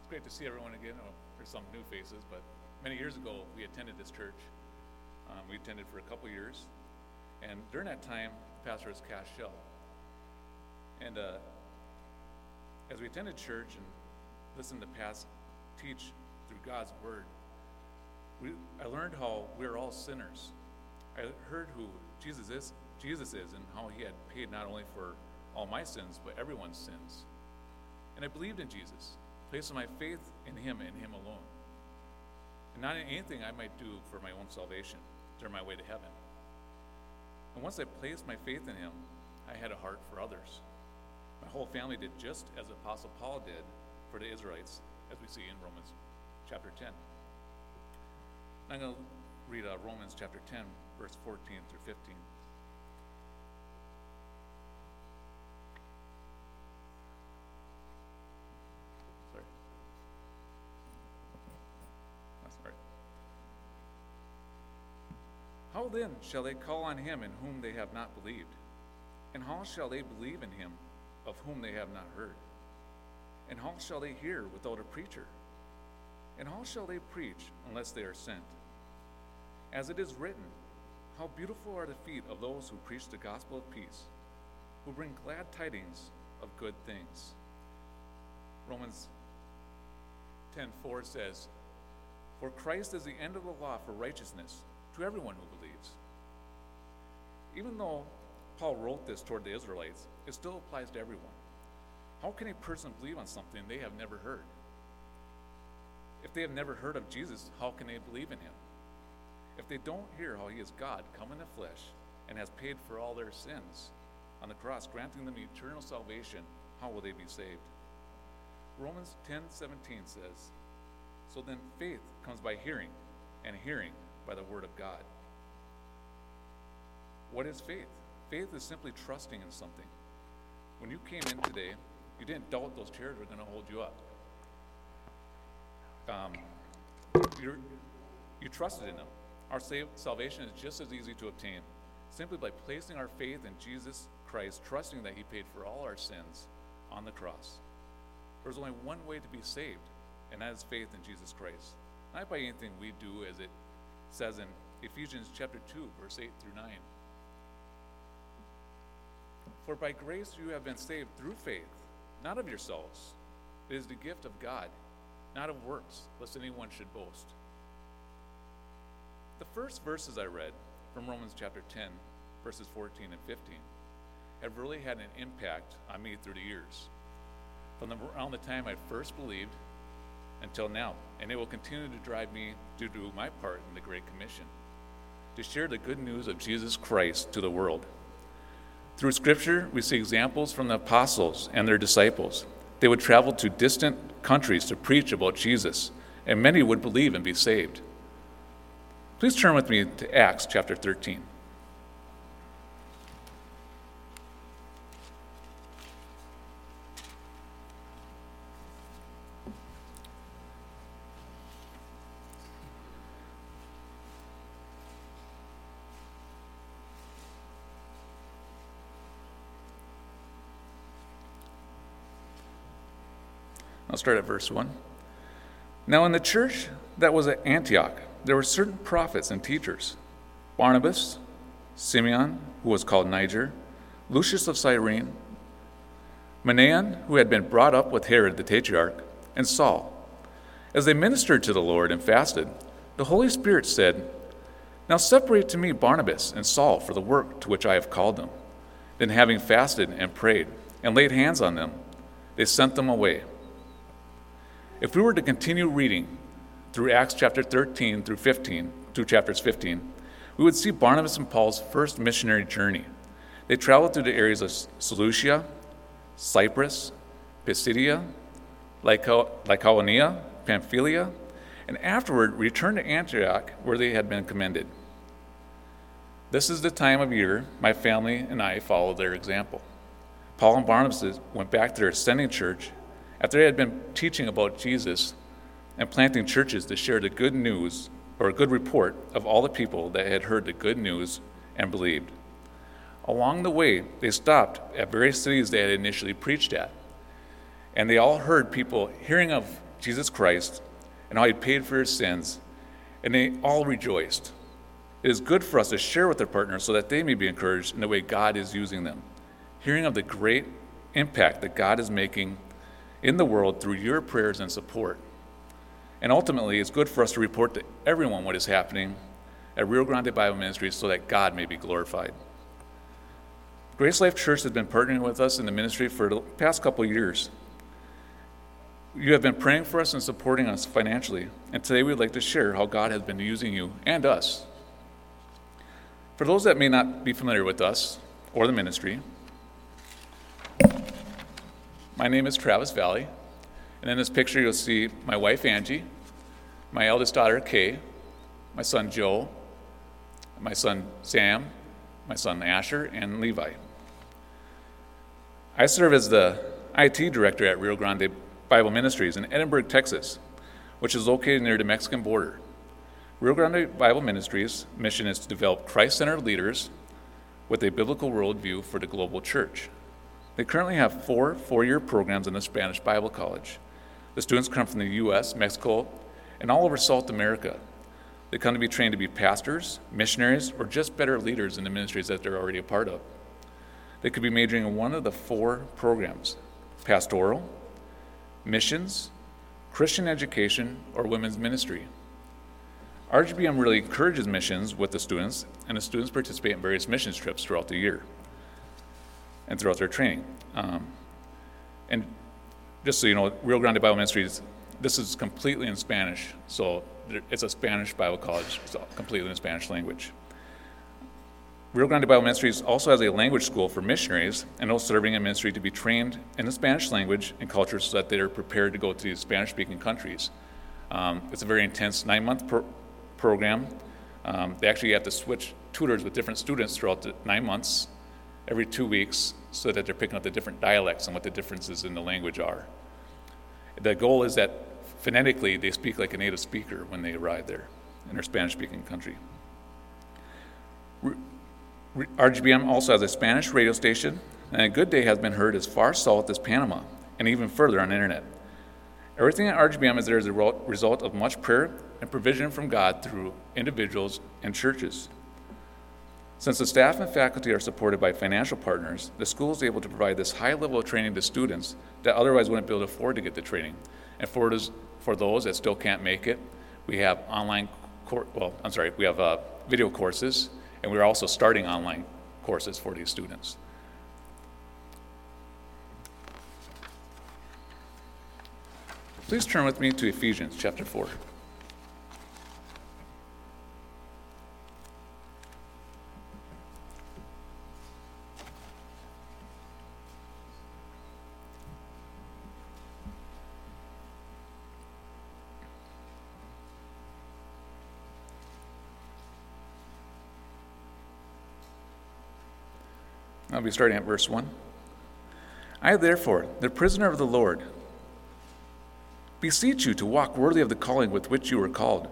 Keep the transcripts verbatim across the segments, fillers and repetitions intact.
great to see everyone again. Oh, there's some new faces, but many years ago we attended this church. Um, we attended for a couple years, and during that time, the pastor was Cass Shell. And uh, as we attended church and listened to Cass teach through God's word, we, I learned how we are all sinners. I heard who Jesus is, Jesus is, and how he had paid not only for all my sins, but everyone's sins. And I believed in Jesus, placing my faith in him and him alone, and not in anything I might do for my own salvation, to earn my way to heaven. And once I placed my faith in him, I had a heart for others. My whole family did just as Apostle Paul did for the Israelites, as we see in Romans chapter ten. I'm going to read uh, Romans chapter ten, verse fourteen through fifteen. Sorry. That's all right. How then shall they call on him in whom they have not believed? And how shall they believe in him of whom they have not heard? And how shall they hear without a preacher? And how shall they preach unless they are sent? As it is written, how beautiful are the feet of those who preach the gospel of peace, who bring glad tidings of good things. Romans ten four says, for Christ is the end of the law for righteousness to everyone who believes. Even though Paul wrote this toward the Israelites, it still applies to everyone. How can a person believe on something they have never heard? If they have never heard of Jesus, how can they believe in him? If they don't hear how he is God come in the flesh and has paid for all their sins on the cross, granting them eternal salvation, how will they be saved? Romans ten seventeen says, so then faith comes by hearing, and hearing by the word of God. What is faith? Faith is simply trusting in something. When you came in today, you didn't doubt those chairs were going to hold you up. Um, you you trusted in them. Our salvation is just as easy to obtain, simply by placing our faith in Jesus Christ, trusting that he paid for all our sins on the cross. There's only one way to be saved, and that is faith in Jesus Christ. Not by anything we do, as it says in Ephesians chapter two, verse eight through nine. For by grace you have been saved through faith, not of yourselves. It is the gift of God, not of works, lest anyone should boast. The first verses I read from Romans chapter ten, verses fourteen and fifteen, have really had an impact on me through the years, from the, around the time I first believed until now, and it will continue to drive me to do my part in the Great Commission, to share the good news of Jesus Christ to the world. Through Scripture, we see examples from the apostles and their disciples. They would travel to distant countries to preach about Jesus, and many would believe and be saved. Please turn with me to Acts chapter thirteen. I'll start at verse one. Now in the church that was at Antioch, there were certain prophets and teachers: Barnabas, Simeon, who was called Niger, Lucius of Cyrene, Manaen, who had been brought up with Herod the Tetrarch, and Saul. As they ministered to the Lord and fasted, the Holy Spirit said, now separate to me Barnabas and Saul for the work to which I have called them. Then having fasted and prayed and laid hands on them, they sent them away. If we were to continue reading through Acts chapter thirteen through fifteen, through chapters fifteen, we would see Barnabas and Paul's first missionary journey. They traveled through the areas of Seleucia, Cyprus, Pisidia, Lycaonia, Pamphylia, and afterward returned to Antioch, where they had been commended. This is the time of year my family and I followed their example. Paul and Barnabas went back to their ascending church after they had been teaching about Jesus and planting churches to share the good news, or a good report of all the people that had heard the good news and believed. Along the way, they stopped at various cities they had initially preached at, and they all heard people hearing of Jesus Christ, and how he paid for his sins, and they all rejoiced. It is good for us to share with their partners so that they may be encouraged in the way God is using them, hearing of the great impact that God is making in the world through your prayers and support. And ultimately, it's good for us to report to everyone what is happening at Rio Grande Bible Ministries so that God may be glorified. Grace Life Church has been partnering with us in the ministry for the past couple of years. You have been praying for us and supporting us financially, and today we'd like to share how God has been using you and us. For those that may not be familiar with us or the ministry, my name is Travis Valley, and in this picture you'll see my wife Angie, my eldest daughter Kay, my son Joe, my son Sam, my son Asher, and Levi. I serve as the I T director at Rio Grande Bible Ministries in Edinburg, Texas, which is located near the Mexican border. Rio Grande Bible Ministries' mission is to develop Christ-centered leaders with a biblical worldview for the global church. They currently have four four-year programs in the Spanish Bible College. The students come from the U S, Mexico, and all over South America. They come to be trained to be pastors, missionaries, or just better leaders in the ministries that they're already a part of. They could be majoring in one of the four programs: pastoral, missions, Christian education, or women's ministry. R G B M really encourages missions with the students, and the students participate in various missions trips throughout the year and throughout their training. Um, and just so you know, Rio Grande Bible Ministries, this is completely in Spanish, so it's a Spanish Bible college, it's completely in Spanish language. Rio Grande Bible Ministries also has a language school for missionaries and those serving in ministry to be trained in the Spanish language and culture so that they are prepared to go to these Spanish-speaking countries. Um, it's a very intense nine-month pro- program. Um, they actually have to switch tutors with different students throughout the nine months, every two weeks, so that they're picking up the different dialects and what the differences in the language are. The goal is that phonetically they speak like a native speaker when they arrive there in their Spanish-speaking country. R G B M also has a Spanish radio station, and a good day has been heard as far south as Panama and even further on the internet. Everything at R G B M is there as a result of much prayer and provision from God through individuals and churches. Since the staff and faculty are supported by financial partners, the school is able to provide this high level of training to students that otherwise wouldn't be able to afford to get the training. And for those, for those that still can't make it, we have online, cor- well, I'm sorry, we have uh, video courses, and we're also starting online courses for these students. Please turn with me to Ephesians chapter four. I'll be starting at verse one. I, therefore, the prisoner of the Lord, beseech you to walk worthy of the calling with which you were called,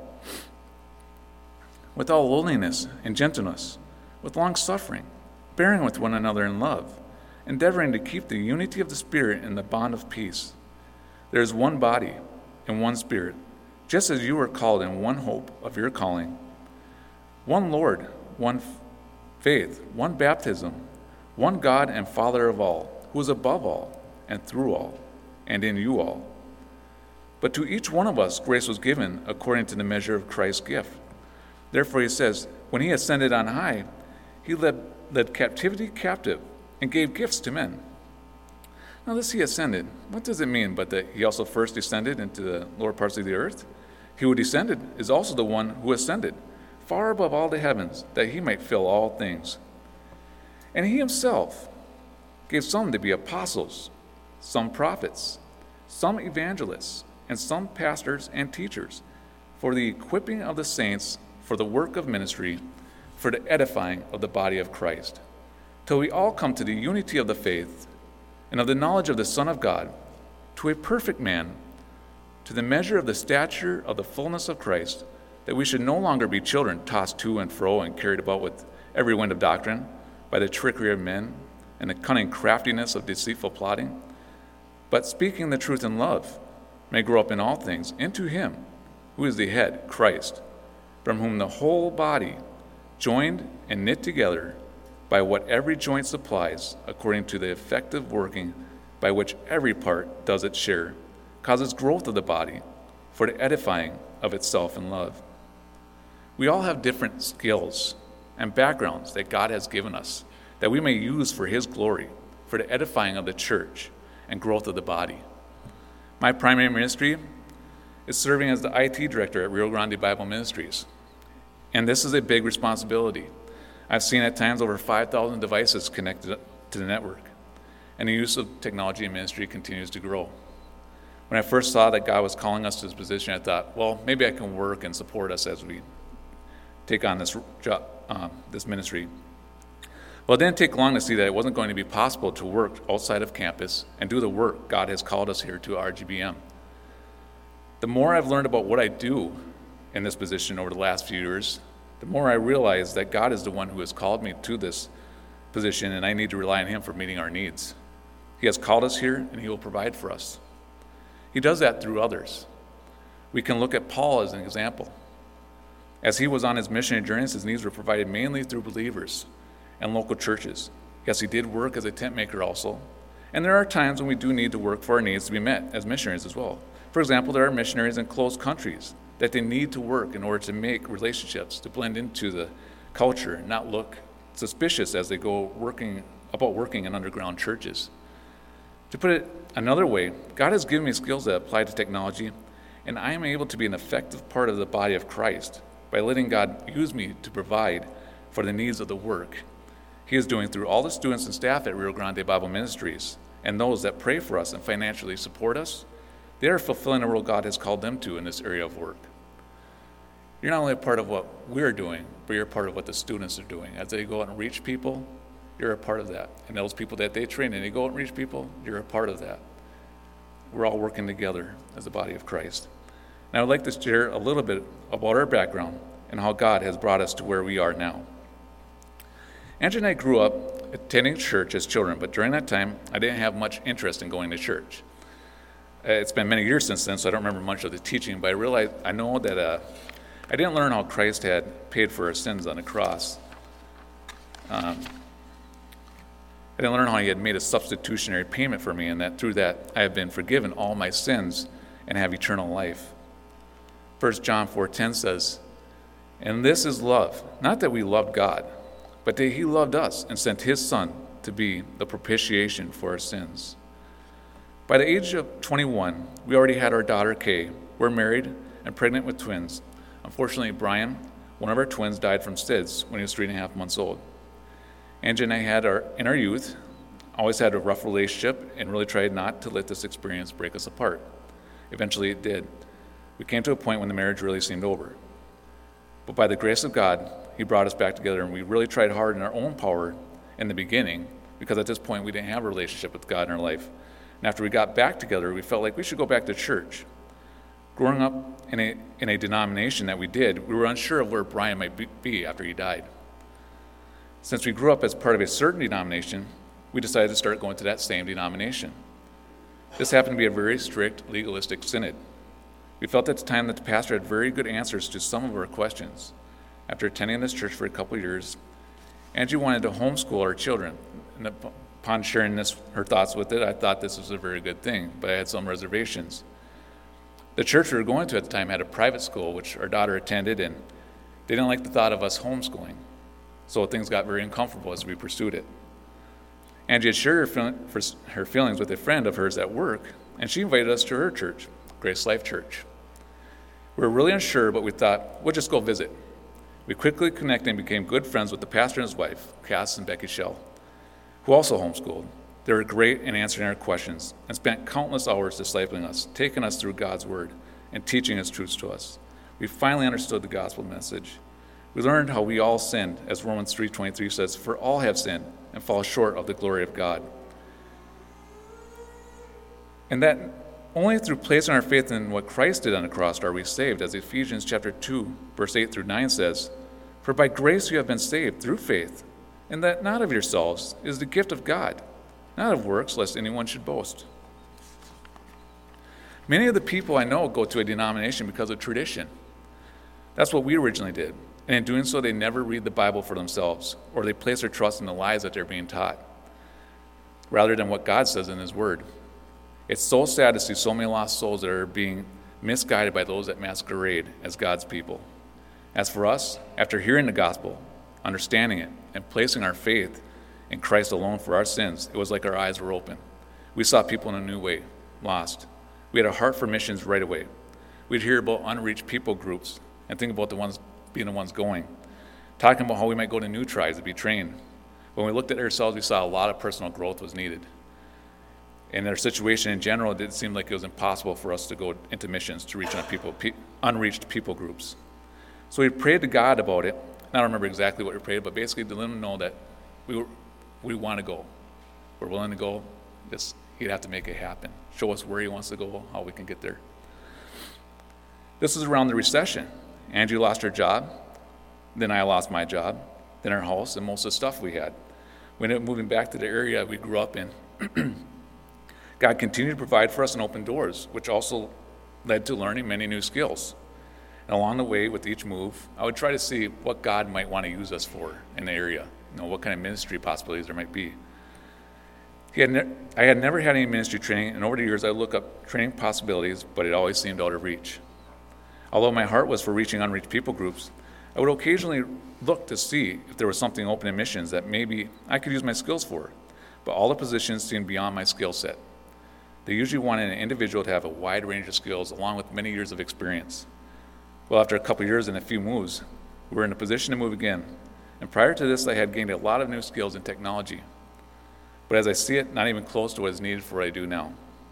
with all lowliness and gentleness, with long suffering, bearing with one another in love, endeavoring to keep the unity of the Spirit in the bond of peace. There is one body and one Spirit, just as you were called in one hope of your calling, one Lord, one faith, one baptism, one God and Father of all, who is above all, and through all, and in you all. But to each one of us grace was given according to the measure of Christ's gift. Therefore he says, when he ascended on high, he led, led captivity captive and gave gifts to men. Now this he ascended, what does it mean but that he also first descended into the lower parts of the earth? He who descended is also the one who ascended, far above all the heavens, that he might fill all things. And he himself gave some to be apostles, some prophets, some evangelists, and some pastors and teachers, for the equipping of the saints, for the work of ministry, for the edifying of the body of Christ, till we all come to the unity of the faith and of the knowledge of the Son of God, to a perfect man, to the measure of the stature of the fullness of Christ, that we should no longer be children tossed to and fro and carried about with every wind of doctrine, by the trickery of men and the cunning craftiness of deceitful plotting, but speaking the truth in love, may grow up in all things into him who is the head, Christ, from whom the whole body, joined and knit together by what every joint supplies, according to the effective working by which every part does its share, causes growth of the body for the edifying of itself in love. We all have different skills and backgrounds that God has given us that we may use for his glory, for the edifying of the church and growth of the body. My primary ministry is serving as the I T director at Rio Grande Bible Ministries. And this is a big responsibility. I've seen at times over five thousand devices connected to the network, and the use of technology in ministry continues to grow. When I first saw that God was calling us to this position, I thought, well, maybe I can work and support us as we take on this job, um, this ministry. Well, it didn't take long to see that it wasn't going to be possible to work outside of campus and do the work God has called us here to R G B M. The more I've learned about what I do in this position over the last few years, the more I realize that God is the one who has called me to this position, and I need to rely on him for meeting our needs. He has called us here, and he will provide for us. He does that through others. We can look at Paul as an example. As he was on his missionary journeys, his needs were provided mainly through believers and local churches. Yes, he did work as a tent maker also. And there are times when we do need to work for our needs to be met as missionaries as well. For example, there are missionaries in closed countries that they need to work in order to make relationships, to blend into the culture and not look suspicious as they go working about working in underground churches. To put it another way, God has given me skills that apply to technology, and I am able to be an effective part of the body of Christ by letting God use me to provide for the needs of the work he is doing through all the students and staff at Rio Grande Bible Ministries and those that pray for us and financially support us. They are fulfilling the role God has called them to in this area of work. You're not only a part of what we're doing, but you're a part of what the students are doing. As they go out and reach people, you're a part of that. And those people that they train and they go out and reach people, you're a part of that. We're all working together as the body of Christ. And I would like to share a little bit about our background and how God has brought us to where we are now. Angie and I grew up attending church as children, but during that time, I didn't have much interest in going to church. Uh, it's been many years since then, so I don't remember much of the teaching, but I realized, I know that uh, I didn't learn how Christ had paid for our sins on the cross. Um, I didn't learn how he had made a substitutionary payment for me, and that through that I have been forgiven all my sins and have eternal life. First John four ten says, "And this is love, not that we loved God, but that he loved us and sent his Son to be the propitiation for our sins." By the age of twenty-one, we already had our daughter Kay. We're married and pregnant with twins. Unfortunately, Brian, one of our twins, died from S I D S when he was three and a half months old. Angie and I had our, in our youth, always had a rough relationship and really tried not to let this experience break us apart. Eventually it did. We came to a point when the marriage really seemed over. But by the grace of God, he brought us back together, and we really tried hard in our own power in the beginning, because at this point we didn't have a relationship with God in our life. And after we got back together, we felt like we should go back to church. Growing up in a, in a denomination that we did, we were unsure of where Brian might be, be after he died. Since we grew up as part of a certain denomination, we decided to start going to that same denomination. This happened to be a very strict, legalistic synod. We felt at the time that the pastor had very good answers to some of our questions. After attending this church for a couple of years, Angie wanted to homeschool our children. And upon sharing this, her thoughts with it, I thought this was a very good thing, but I had some reservations. The church we were going to at the time had a private school, which our daughter attended, and they didn't like the thought of us homeschooling. So things got very uncomfortable as we pursued it. Angie had shared her, feel- her feelings with a friend of hers at work, and she invited us to her church, Grace Life Church. We were really unsure, but we thought, we'll just go visit. We quickly connected and became good friends with the pastor and his wife, Cass and Becky Schell, who also homeschooled. They were great in answering our questions and spent countless hours discipling us, taking us through God's word and teaching his truths to us. We finally understood the gospel message. We learned how we all sinned, as Romans three twenty-three says, "For all have sinned and fall short of the glory of God." And that only through placing our faith in what Christ did on the cross are we saved, as Ephesians chapter two, verse eight through nine says, "For by grace you have been saved through faith, and that not of yourselves is the gift of God, not of works, lest anyone should boast." Many of the people I know go to a denomination because of tradition. That's what we originally did. And in doing so, they never read the Bible for themselves, or they place their trust in the lies that they're being taught, rather than what God says in His Word. It's so sad to see so many lost souls that are being misguided by those that masquerade as God's people. As for us, after hearing the gospel, understanding it, and placing our faith in Christ alone for our sins, it was like our eyes were open. We saw people in a new way, lost. We had a heart for missions right away. We'd hear about unreached people groups and think about the ones being the ones going, talking about how we might go to new tribes to be trained. When we looked at ourselves, we saw a lot of personal growth was needed. In our situation in general, it seemed like it was impossible for us to go into missions to reach people, pe- unreached people groups. So we prayed to God about it. I don't remember exactly what we prayed, but basically to let Him know that we were, we want to go. We're willing to go. Just He'd have to make it happen. Show us where He wants to go, how we can get there. This was around the recession. Angie lost her job. Then I lost my job. Then our house and most of the stuff we had. We ended up moving back to the area we grew up in. God continued to provide for us and open doors, which also led to learning many new skills. And along the way, with each move, I would try to see what God might want to use us for in the area, you know, what kind of ministry possibilities there might be. He had ne- I had never had any ministry training, and over the years I looked up training possibilities, but it always seemed out of reach. Although my heart was for reaching unreached people groups, I would occasionally look to see if there was something open in missions that maybe I could use my skills for, but all the positions seemed beyond my skill set. They usually wanted an individual to have a wide range of skills along with many years of experience. Well, after a couple of years and a few moves, we were in a position to move again. And prior to this, I had gained a lot of new skills in technology. But as I see it, not even close to what is needed for what I do now.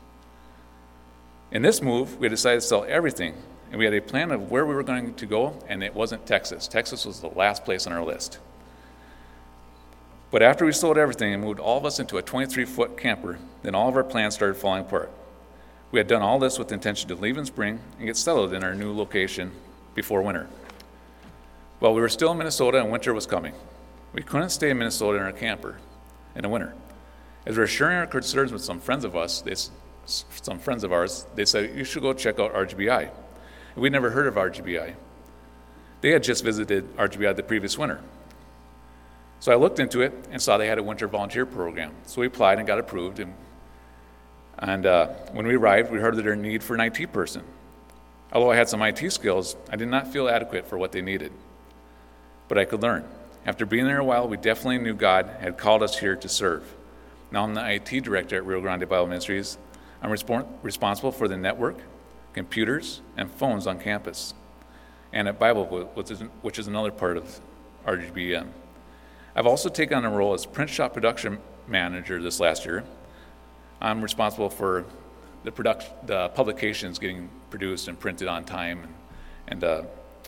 In this move, we decided to sell everything, and we had a plan of where we were going to go, and it wasn't Texas. Texas was the last place on our list. But after we sold everything and moved all of us into a twenty-three foot camper, then all of our plans started falling apart. We had done all this with the intention to leave in spring and get settled in our new location before winter. Well, we were still in Minnesota and winter was coming. We couldn't stay in Minnesota in our camper in the winter. As we were sharing our concerns with some friends of us, they, some friends of ours, they said, you should go check out R G B I. And we'd never heard of R G B I. They had just visited R G B I the previous winter. So I looked into it and saw they had a winter volunteer program. So we applied and got approved. And, and uh, when we arrived, we heard that their need for an I T person. Although I had some I T skills, I did not feel adequate for what they needed. But I could learn. After being there a while, we definitely knew God had called us here to serve. Now I'm the I T director at Rio Grande Bible Ministries. I'm respons- responsible for the network, computers, and phones on campus, and at Bible, which is, which is another part of R G B M. I've also taken on a role as print shop production manager this last year. I'm responsible for the production, the publications getting produced and printed on time, and and, uh,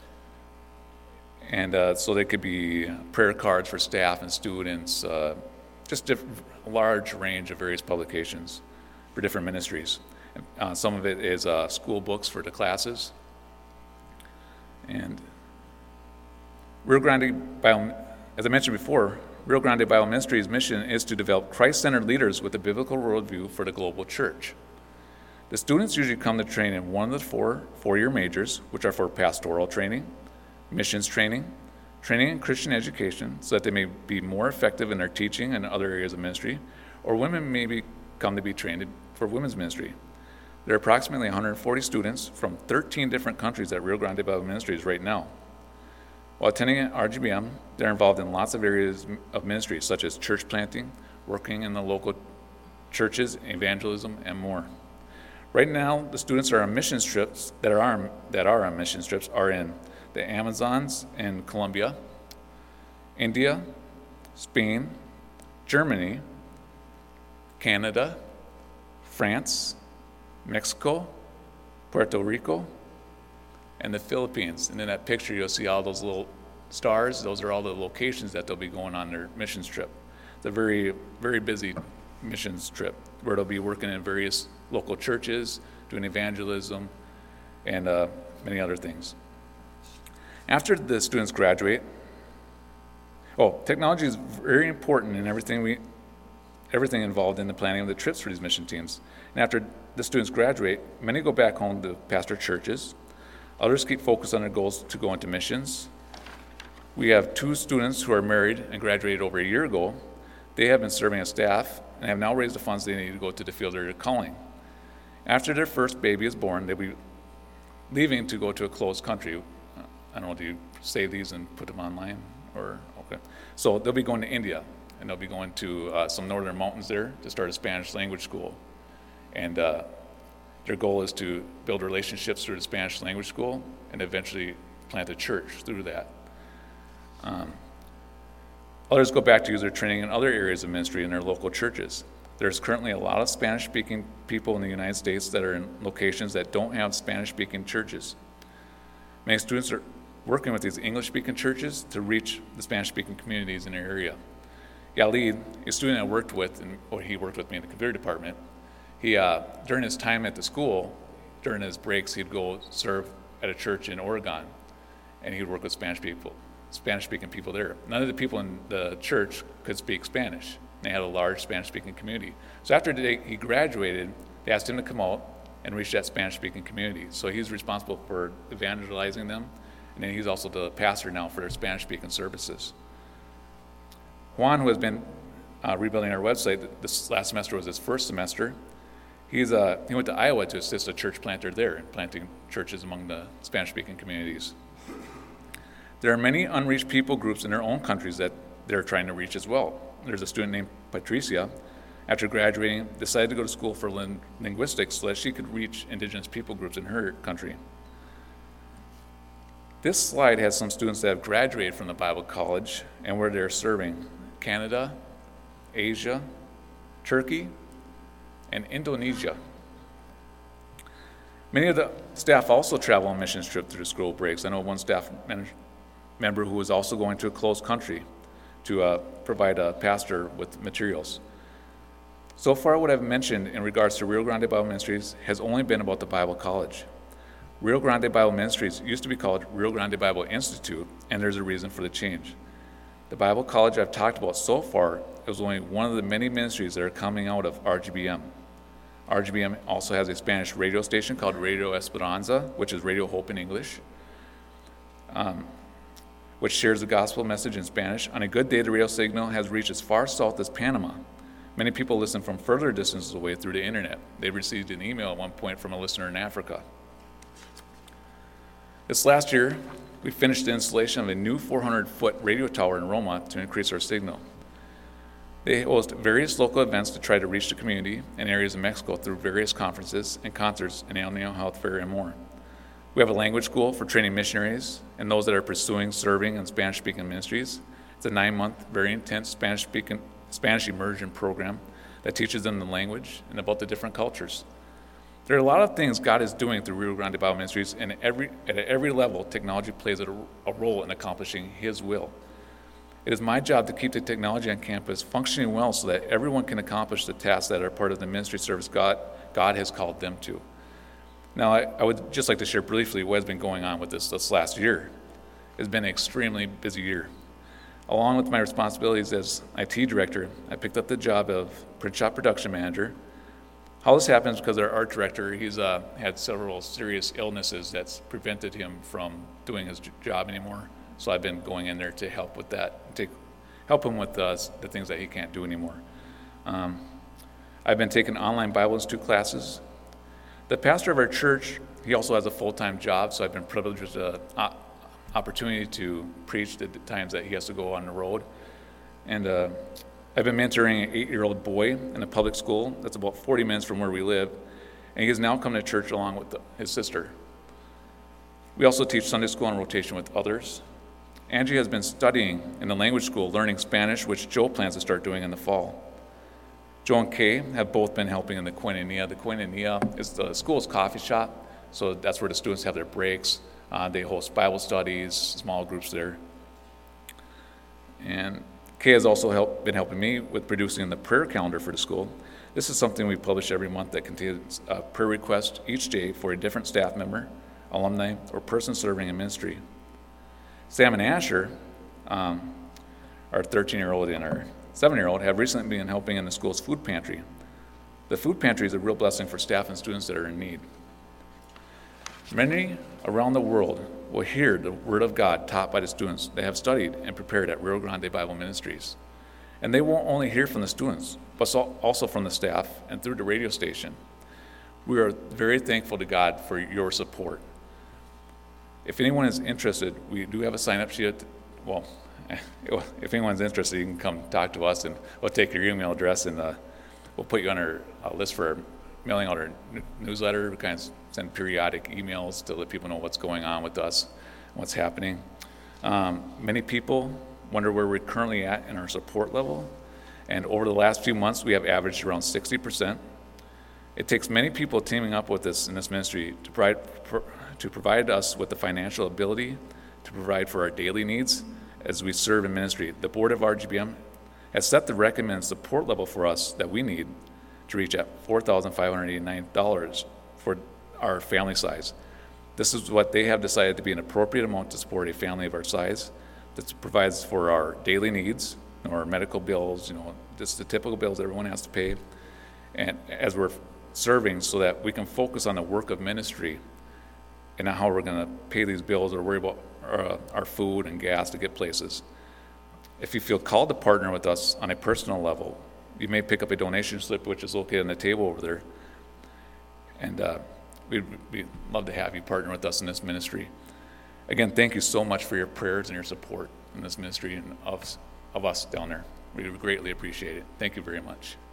and uh, so they could be prayer cards for staff and students, uh, just diff- a large range of various publications for different ministries. Uh, some of it is uh, school books for the classes, and Rio Grande Bio. As I mentioned before, Rio Grande Bible Ministries' mission is to develop Christ-centered leaders with a biblical worldview for the global church. The students usually come to train in one of the four four-year majors, which are for pastoral training, missions training, training in Christian education, so that they may be more effective in their teaching and other areas of ministry, or women may be, come to be trained for women's ministry. There are approximately one hundred forty students from thirteen different countries at Rio Grande Bible Ministries right now. While attending at R G B M, they're involved in lots of areas of ministry, such as church planting, working in the local churches, evangelism, and more. Right now, the students are on mission trips that are on, that are on mission trips are in the Amazons in Colombia, India, Spain, Germany, Canada, France, Mexico, Puerto Rico, and the Philippines. And in that picture, you'll see all those little stars. Those are all the locations that they'll be going on their missions trip. It's a very, very busy missions trip where they'll be working in various local churches, doing evangelism, and uh, many other things. After the students graduate, oh, technology is very important in everything we everything involved in the planning of the trips for these mission teams. And after the students graduate, many go back home to pastor churches. Others keep focused on their goals to go into missions. We have two students who are married and graduated over a year ago. They have been serving as staff and have now raised the funds they need to go to the field of their calling. After their first baby is born, they'll be leaving to go to a closed country. I don't know, do you save these and put them online? Or okay. So they'll be going to India, and they'll be going to uh, some northern mountains there to start a Spanish language school. And uh, their goal is to build relationships through the Spanish language school and eventually plant a church through that. Um, others go back to use their training in other areas of ministry in their local churches. There's currently a lot of Spanish-speaking people in the United States that are in locations that don't have Spanish-speaking churches. Many students are working with these English-speaking churches to reach the Spanish-speaking communities in their area. Yalid, a student I worked with, and or he worked with me in the computer department, he, uh, during his time at the school, during his breaks, he'd go serve at a church in Oregon, and he'd work with Spanish people, Spanish-speaking people there. None of the people in the church could speak Spanish. They had a large Spanish-speaking community. So after the day he graduated, they asked him to come out and reach that Spanish-speaking community. So he's responsible for evangelizing them, and then he's also the pastor now for their Spanish-speaking services. Juan, who has been uh, rebuilding our website, this last semester was his first semester. He's uh, he went to Iowa to assist a church planter there, planting churches among the Spanish-speaking communities. There are many unreached people groups in their own countries that they're trying to reach as well. There's a student named Patricia, after graduating, decided to go to school for ling- linguistics so that she could reach indigenous people groups in her country. This slide has some students that have graduated from the Bible College and where they're serving: Canada, Asia, Turkey, and Indonesia. Many of the staff also travel on missions trip through school breaks. I know one staff man- member who was also going to a closed country to uh, provide a pastor with materials. So far, what I've mentioned in regards to Rio Grande Bible Ministries has only been about the Bible College. Rio Grande Bible Ministries used to be called Rio Grande Bible Institute, and there's a reason for the change. The Bible College I've talked about so far is only one of the many ministries that are coming out of R G B M. R G B M also has a Spanish radio station called Radio Esperanza, which is Radio Hope in English, um, which shares the gospel message in Spanish. On a good day, the radio signal has reached as far south as Panama. Many people listen from further distances away through the internet. They received an email at one point from a listener in Africa. This last year, we finished the installation of a new four hundred foot radio tower in Roma to increase our signal. They host various local events to try to reach the community and areas of Mexico through various conferences and concerts, an annual health fair, and more. We have a language school for training missionaries and those that are pursuing serving in Spanish-speaking ministries. It's a nine-month, very intense Spanish-speaking Spanish immersion program that teaches them the language and about the different cultures. There are a lot of things God is doing through Rio Grande Bible Ministries, and at every, at every level, technology plays a, a role in accomplishing His will. It is my job to keep the technology on campus functioning well so that everyone can accomplish the tasks that are part of the ministry service God, God has called them to. Now, I, I would just like to share briefly what has been going on with this this last year. It's been an extremely busy year. Along with my responsibilities as I T director, I picked up the job of print shop production manager. How this happens because our art director, he's uh, had several serious illnesses that's prevented him from doing his j- job anymore. So I've been going in there to help with that, take, help him with uh, the things that he can't do anymore. Um, I've been taking online Bible Institute classes. The pastor of our church, he also has a full-time job, so I've been privileged with the uh, opportunity to preach the times that he has to go on the road. And uh, I've been mentoring an eight-year-old boy in a public school that's about forty minutes from where we live, and he has now come to church along with the, his sister. We also teach Sunday school on rotation with others. Angie has been studying in the language school, learning Spanish, which Joe plans to start doing in the fall. Joe and Kay have both been helping in the Koinonia. The Koinonia is the school's coffee shop, so that's where the students have their breaks. Uh, they host Bible studies, small groups there. And Kay has also helped, been helping me with producing the prayer calendar for the school. This is something we publish every month that contains a prayer request each day for a different staff member, alumni, or person serving in ministry. Sam and Asher, um, our thirteen-year-old and our seven-year-old, have recently been helping in the school's food pantry. The food pantry is a real blessing for staff and students that are in need. Many around the world will hear the Word of God taught by the students they have studied and prepared at Rio Grande Bible Ministries. And they won't only hear from the students, but also from the staff and through the radio station. We are very thankful to God for your support. If anyone is interested, we do have a sign-up sheet. Well, if anyone's interested, you can come talk to us, and we'll take your email address, and uh, we'll put you on our uh, list for mailing out our n- newsletter. We kind of send periodic emails to let people know what's going on with us, what's happening. Um, many people wonder where we're currently at in our support level, and over the last few months, we have averaged around sixty percent. It takes many people teaming up with us in this ministry to provide, for, to provide us with the financial ability to provide for our daily needs as we serve in ministry. The board of R G B M has set the recommended support level for us that we need to reach at four thousand five hundred eighty-nine dollars for our family size. This is what they have decided to be an appropriate amount to support a family of our size that provides for our daily needs, our medical bills, you know, just the typical bills that everyone has to pay, and as we're serving, so that we can focus on the work of ministry and not how we're going to pay these bills or worry about our, uh, our food and gas to get places. If you feel called to partner with us on a personal level, you may pick up a donation slip, which is located on the table over there. And uh, we'd, we'd love to have you partner with us in this ministry. Again, thank you so much for your prayers and your support in this ministry and of, of us down there. We greatly appreciate it. Thank you very much.